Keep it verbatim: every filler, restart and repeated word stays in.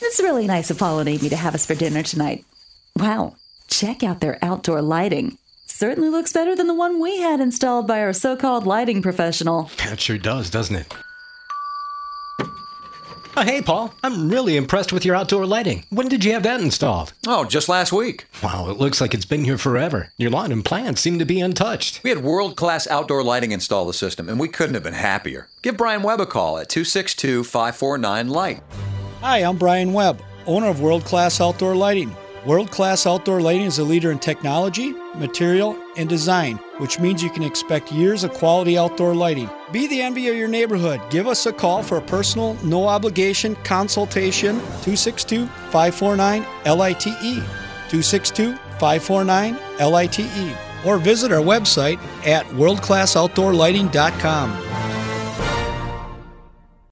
It's really nice of Paul and Amy to have us for dinner tonight. Wow, check out their outdoor lighting. Certainly looks better than the one we had installed by our so-called lighting professional. That sure does, doesn't it? Oh, hey, Paul. I'm really impressed with your outdoor lighting. When did you have that installed? Oh, just last week. Wow, it looks like it's been here forever. Your lawn and plants seem to be untouched. We had world-class outdoor lighting install the system, and we couldn't have been happier. Give Brian Webb a call at two six two, five four nine, light. Hi, I'm Brian Webb, owner of World Class Outdoor Lighting. World Class Outdoor Lighting is a leader in technology, material, and design, which means you can expect years of quality outdoor lighting. Be the envy of your neighborhood. Give us a call for a personal, no-obligation consultation, two six two, five four nine, light, two six two, five four nine, light, or visit our website at world class outdoor lighting dot com.